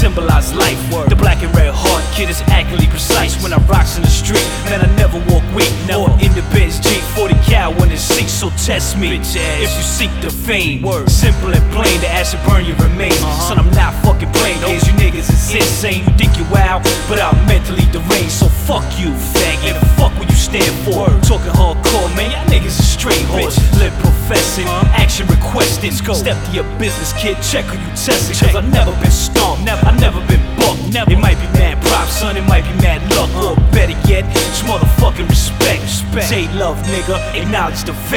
symbolize life. The black and red heart, kid, is accurately precise. When I rocks in the street, man, I never walk weak. Or in the Benz Jeep, 40 cal when it's seat. So test me if you seek the fame. Simple and plain, the acid burn your remains. Son, I'm not fucking playing games. You niggas is insane. You think you wild, but I'm mentally deranged. So fuck you, faggot. The fuck what you stand for? Talking hardcore, man. Y'all niggas is straight horse. Lip professing, action requesting. Step to your business, kid. Check who you testing. Cause I've never been stomped, I've never been bucked. It might be mad props, son, it might be mad luck. Or better yet, it's motherfucking respect. Say love, nigga, acknowledge the fact.